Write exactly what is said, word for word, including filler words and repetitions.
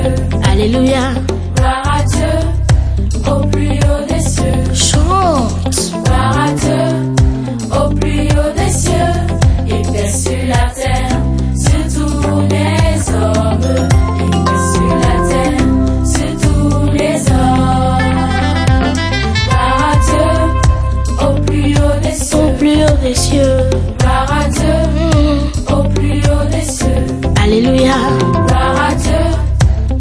Alléluia. Gloire à Dieu, au plus haut des cieux. Chante. Gloire à Dieu, au plus haut des cieux. Et paix sur la terre, sur tous les hommes. Et paix sur la terre, sur tous les hommes. Gloire à Dieu, au plus haut des cieux. Au plus haut des cieux.